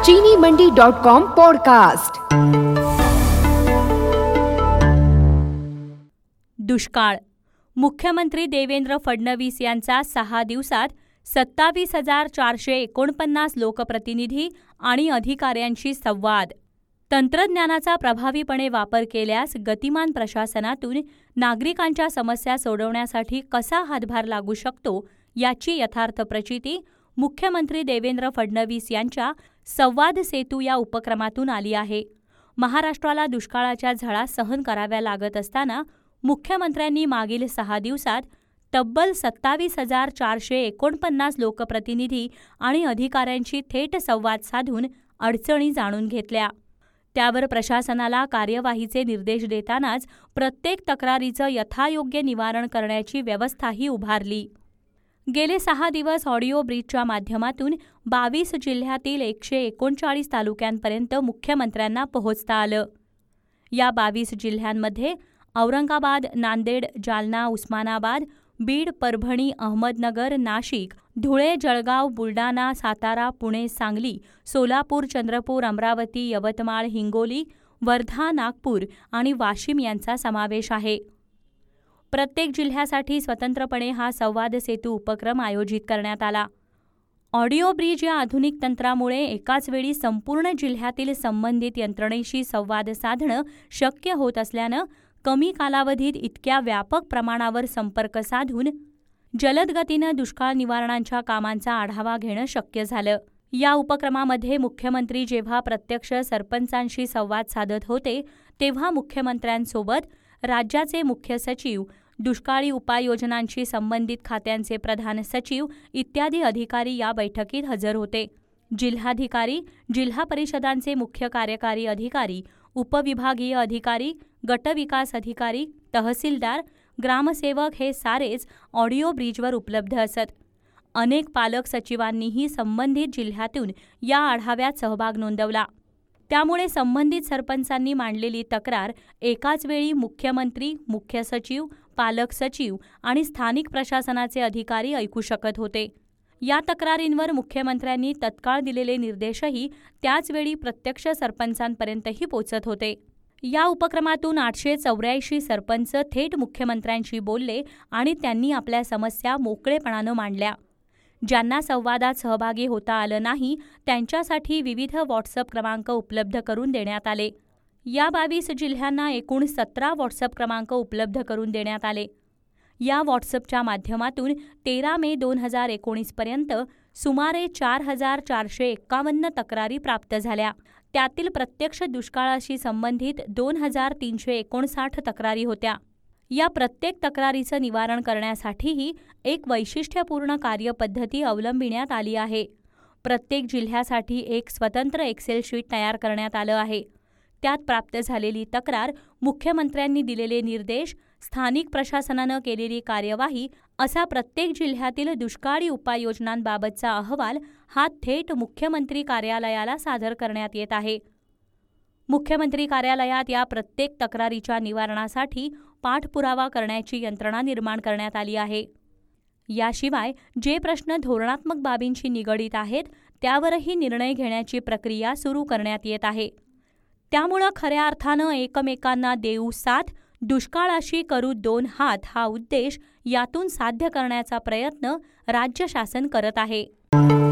चीनीमंडी.com podcast. दुष्काळ. मुख्यमंत्री देवेंद्र फडणवीस यांचा 6 दिवसात 27,449 लोकप्रतिनिधी आणि अधिकाऱ्यांशी संवाद. तंत्रज्ञानाचा प्रभावीपणे वापर केल्यास गतिमान प्रशासनातून नागरिकांच्या समस्या सोडवण्यासाठी कसा हातभार लागू शकतो याची यथार्थ प्रचिती मुख्यमंत्री देवेंद्र फडणवीस यांच्या संवाद सेतू या उपक्रमातून आली आहे. महाराष्ट्राला दुष्काळाच्या झळा सहन कराव्या लागत असताना मुख्यमंत्र्यांनी मागील 6 दिवसात तब्बल 27,449 लोकप्रतिनिधी आणि अधिकाऱ्यांशी थेट संवाद साधून अडचणी जाणून घेतल्या. त्यावर प्रशासनाला कार्यवाहीचे निर्देश देतानाच प्रत्येक तक्रारीचं यथायोग्य निवारण करण्याची व्यवस्थाही उभारली. गेले 6 दिवस ऑडिओ ब्रीजच्या माध्यमातून 22 जिल्ह्यातील 139 तालुक्यांपर्यंत मुख्यमंत्र्यांना पोहोचता आलं. या 22 जिल्ह्यांमध्ये औरंगाबाद, नांदेड, जालना, उस्मानाबाद, बीड, परभणी, अहमदनगर, नाशिक, धुळे, जळगाव, बुलढाणा, सातारा, पुणे, सांगली, सोलापूर, चंद्रपूर, अमरावती, यवतमाळ, हिंगोली, वर्धा, नागपूर आणि वाशिम यांचा समावेश आहे. प्रत्येक जिल्ह्यासाठी स्वतंत्रपणे हा संवाद सेतू उपक्रम आयोजित करण्यात आला. ऑडिओ ब्रीज या आधुनिक तंत्रामुळे एकाच वेळी संपूर्ण जिल्ह्यातील संबंधित यंत्रणेशी संवाद साधणं शक्य होत असल्यानं कमी कालावधीत इतक्या व्यापक प्रमाणावर संपर्क साधून जलद गतीनं दुष्काळ निवारणांच्या कामांचा आढावा घेणं शक्य झालं. या उपक्रमामध्ये मुख्यमंत्री जेव्हा प्रत्यक्ष सरपंचांशी संवाद साधत होते तेव्हा मुख्यमंत्र्यांसोबत राज्याचे मुख्य सचिव, दुष्काळी उपाययोजनांशी संबंधित खात्यांचे प्रधान सचिव इत्यादी अधिकारी या बैठकीत हजर होते. जिल्हाधिकारी, जिल्हा परिषदांचे मुख्य कार्यकारी अधिकारी, उपविभागीय अधिकारी, गटविकास अधिकारी, तहसीलदार, ग्रामसेवक हे सारेच ऑडिओ ब्रीजवर उपलब्ध असत. अनेक पालक सचिवांनीही संबंधित जिल्ह्यातून या आढाव्यात सहभाग नोंदवला. त्यामुळे संबंधित सरपंचांनी मांडलेली तक्रार एकाच वेळी मुख्यमंत्री, मुख्य सचिव, पालक सचिव आणि स्थानिक प्रशासनाचे अधिकारी ऐकू शकत होते. या तक्रारींवर मुख्यमंत्र्यांनी तत्काळ दिलेले निर्देशही त्याचवेळी प्रत्यक्ष सरपंचांपर्यंतही पोचत होते. या उपक्रमातून 884 सरपंच थेट मुख्यमंत्र्यांशी बोलले आणि त्यांनी आपल्या समस्या मोकळेपणानं मांडल्या. ज्यांना संवादात सहभागी होता आलं नाही त्यांच्यासाठी विविध व्हॉट्सअप क्रमांक उपलब्ध करून देण्यात आले. या 22 जिल्ह्यांना एकूण 17 व्हॉट्सअप क्रमांक उपलब्ध करून देण्यात आले. या व्हॉट्सअपच्या माध्यमातून 13 मे 2019 पर्यंत सुमारे 4,451 तक्रारी प्राप्त झाल्या. त्यातील प्रत्यक्ष दुष्काळाशी संबंधित 2,359 तक्रारी होत्या. या प्रत्येक तक्रारीचं निवारण करण्यासाठीही एक वैशिष्ट्यपूर्ण कार्यपद्धती अवलंबिण्यात आली आहे. प्रत्येक जिल्ह्यासाठी एक स्वतंत्र एक्सेल शीट तयार करण्यात आलं आहे. त्यात प्राप्त झालेली तक्रार, मुख्यमंत्र्यांनी दिलेले निर्देश, स्थानिक प्रशासनानं केलेली कार्यवाही असा प्रत्येक जिल्ह्यातील दुष्काळी उपाययोजनांबाबतचा अहवाल हा थेट मुख्यमंत्री कार्यालयाला सादर करण्यात येत आहे. मुख्यमंत्री कार्यालयात या प्रत्येक तक्रारीच्या निवारणासाठी पाठपुरावा करण्याची यंत्रणा निर्माण करण्यात आली आहे. याशिवाय जे प्रश्न धोरणात्मक बाबींशी निगडीत आहेत त्यावरही निर्णय घेण्याची प्रक्रिया सुरू करण्यात येत आहे. त्यामुळं खऱ्या अर्थानं एकमेकांना देऊ साथ, दुष्काळाशी करू 2 हात हा उद्देश यातून साध्य करण्याचा प्रयत्न राज्य शासन करत आहे.